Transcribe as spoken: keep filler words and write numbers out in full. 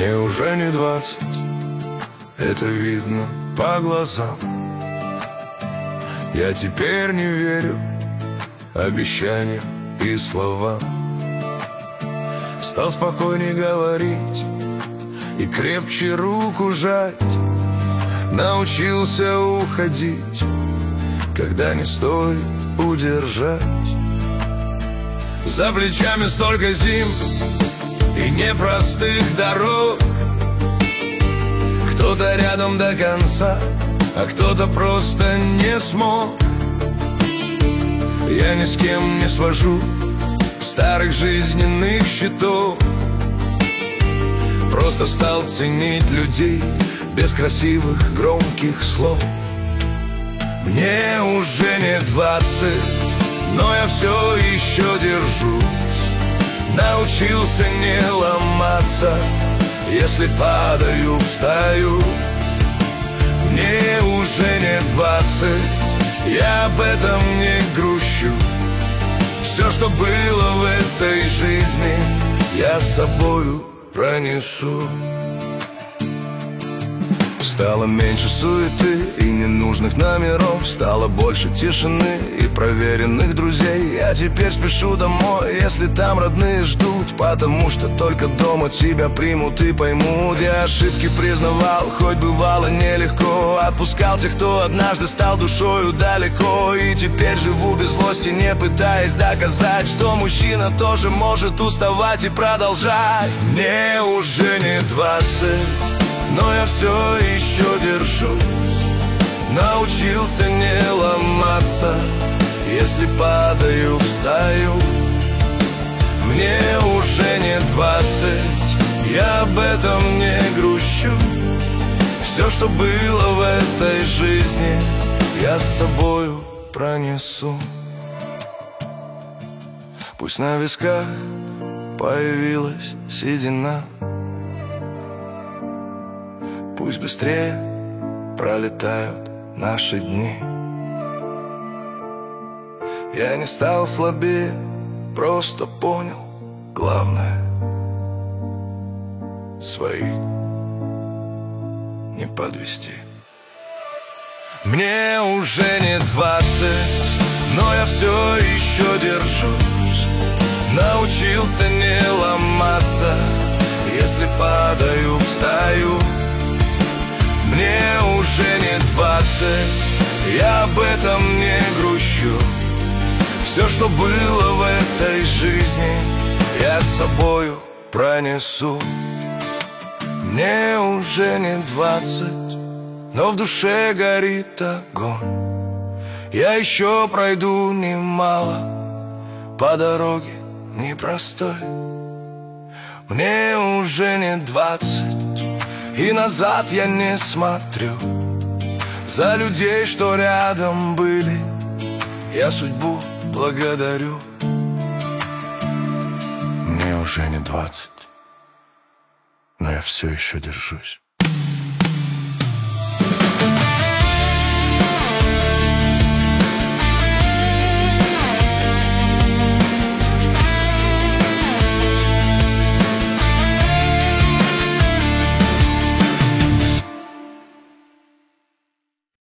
Мне уже не двадцать, это видно по глазам. Я теперь не верю обещаниям и словам. Стал спокойней говорить и крепче руку жать. Научился уходить, когда не стоит удержать. За плечами столько зим и непростых дорог. Кто-то рядом до конца, а кто-то просто не смог. Я ни с кем не свожу старых жизненных счетов. Просто стал ценить людей без красивых громких слов. Мне уже не двадцать, но я все еще держусь. Научился не ломаться, если падаю, встаю. Мне уже не двадцать, я об этом не грущу. Все, что было в этой жизни, я с собою пронесу. Стало меньше суеты и ненужных номеров. Стало больше тишины и проверенных друзей. Я теперь спешу домой, если там родные ждут, потому что только дома тебя примут и поймут. Я ошибки признавал, хоть бывало нелегко. Отпускал тех, кто однажды стал душою далеко. И теперь живу без злости, не пытаясь доказать, что мужчина тоже может уставать и продолжать. Мне уже не двадцать, но я все еще держусь. Научился не ломаться, если падаю, встаю. Мне уже не двадцать, я об этом не грущу. Все, что было в этой жизни, я с собою пронесу. Пусть на висках появилась седина, пусть быстрее пролетают наши дни. Я не стал слабее, просто понял главное: своих не подвести. Мне уже не двадцать, но я все еще держусь. Научился не ломаться, если падаю, встаю. Мне уже не двадцать, я об этом не грущу. Все, что было в этой жизни, я с собою пронесу. Мне уже не двадцать, но в душе горит огонь. Я еще пройду немало по дороге непростой. Мне уже не двадцать, и назад я не смотрю. За людей, что рядом были, я судьбу благодарю. Мне уже не двадцать, но я все еще держусь.